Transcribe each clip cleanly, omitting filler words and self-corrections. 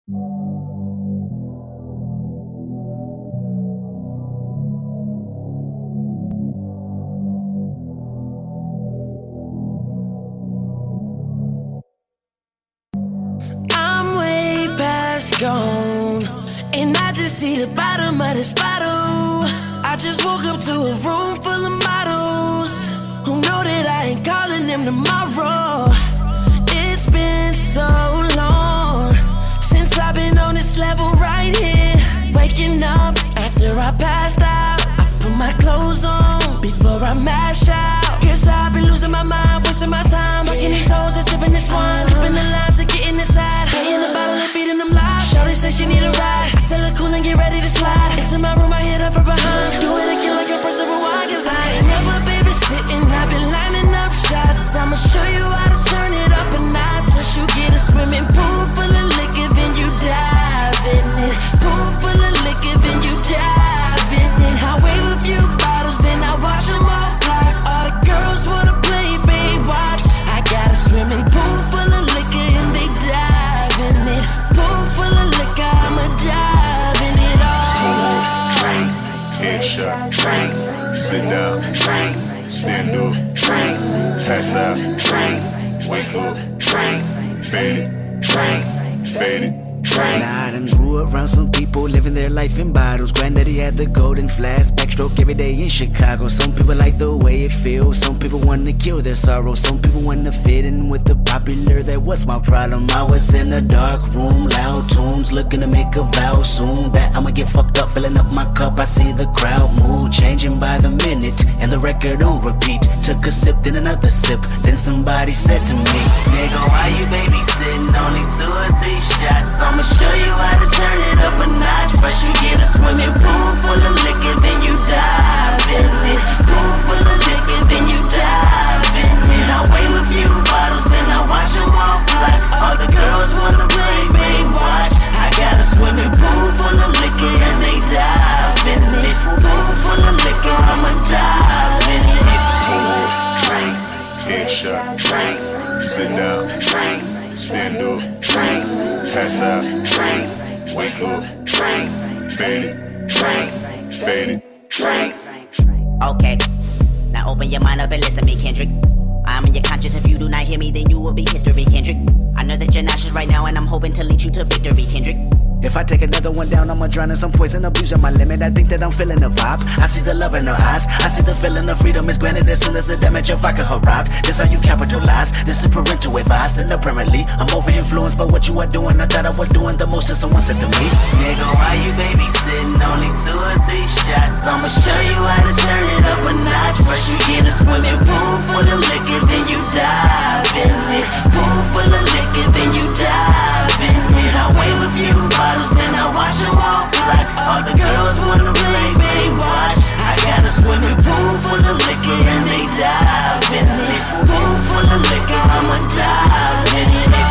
I'm way past gone, and I just see the bottom of this bottle. I just woke up to a room full of models who know that I ain't calling them tomorrow. It's been so long since I've been on this level right here. Waking up after I passed out, I put my clothes on before I mash out. Guess I've been losing my mind, wasting my time, rocking these hoes and sipping this wine, skipping the lines and getting inside, paying the bottle and feeding them lies. Shorty say she need a ride, I tell her cool and get ready to slide into my room. I hit her from behind, do it again like a person rewind, 'cause I ain't never babysitting. I've been lining up shots, I'ma show you how to turn it up a notch. Once you get a swimming pool full of liquor, then you dive in it. Pool full of liquor, then you dive in it. I wave a few bottles, then I watch them all fly. All the girls wanna play, babe, watch. I got a swimming pool full of liquor and they dive in it. Pool full of liquor, I'ma dive in it all. Drink, headshot, drink, sit down, drink, stand up, drink, pass out, drink, wake up, drink, fade it, drink, fade it. Nah, I done grew around some people living their life in bottles. Granddaddy had the golden flask, backstroke every day in Chicago. Some people like the way it feels, some people wanna kill their sorrow. Some people wanna fit in with the popular, that was my problem. I was in a dark room, loud tunes, looking to make a vow soon that I'ma get fucked up, filling up my cup. I see the crowd mood changing by the minute, and the record on repeat. Took a sip, then another sip, then somebody said to me, nigga, why you babysitting? Only 2 or 3 shots, I'ma show you how to turn it up a notch. First you get a swimming pool full of liquor, then you dive in it. Pool full of liquor, then you dive in it. I wave a few bottles, then I watch them all fly. All the girls wanna play, babe, watch. I got a swimming pool full of liquor and they dive in it. Pool full of liquor, I'ma dive in it. Drink, headshot, drink, sit down, drink, stand up, drink, pass out, drink, wake up, drink, fade it, drink, fade it, drink. Okay, now open your mind up and listen to me, Kendrick. I'm in your conscience. If you do not hear me, then you will be history, Kendrick. I know that you're nauseous right now, and I'm hoping to lead you to victory, Kendrick. If I take another one down, I'ma drown in some poison, abusing my limit. I think that I'm feeling the vibe. I see the love in her eyes. I see the feeling of freedom is granted as soon as the damage of vodka arrived. This how you capitalize. This is parental advice. And apparently, I'm over influenced by what you are doing. I thought I was doing the most, and someone said to me, nigga, why you babysitting? Only 2 or 3 shots. I'ma show you how to turn it up a notch. First you get a swimming pool full of liquor, then you dive in it. Pool full of liquor, then you dive in it. I wave a few bottles, then I watch them all fly. All the girls wanna play, babe, watch. I got a swimming pool full of liquor and they dive in it. Pool full of liquor, I'ma dive in it.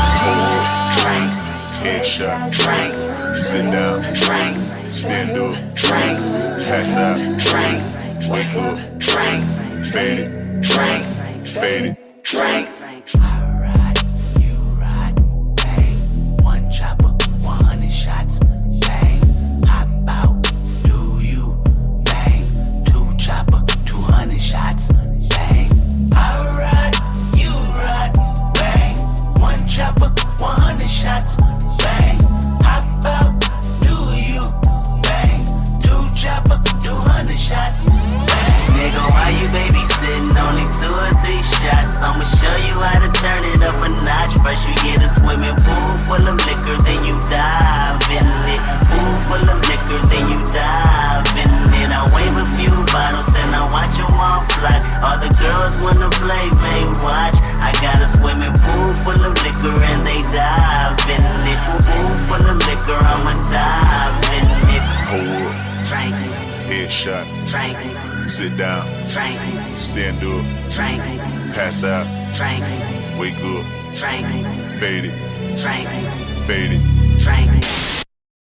Drink, headshot, drink, sit down, drink, stand up, drink, pass out, drink, wake up, drink, fade it, drink, fade it, drink. Alright, you ride, bang, 1 chopper, 100 shots, bang. How about do you bang? 2 chopper, 200 shots, bang. Alright, you ride, bang, 1 chopper, 100 shots, bang. How about do you bang? 2 chopper, 200 shots, bang. Nigga, why you babysitting? Only 2 or 3 shots. I'ma show you how to turn it up a notch. First you get a swimming pool full of liquor, then you dive in it. Pool full of liquor, then you dive in it. I wave a few bottles, then I watch them all fly. All the girls wanna play, babe, watch. I got a swimming pool full of liquor and they dive in it. Pool full of liquor, I'ma dive in it. Hold up, Drink, headshot, drink, sit down, drink, stand up, drink, pass out, drink, wake up, drink, fade it, drink, fade it. drink.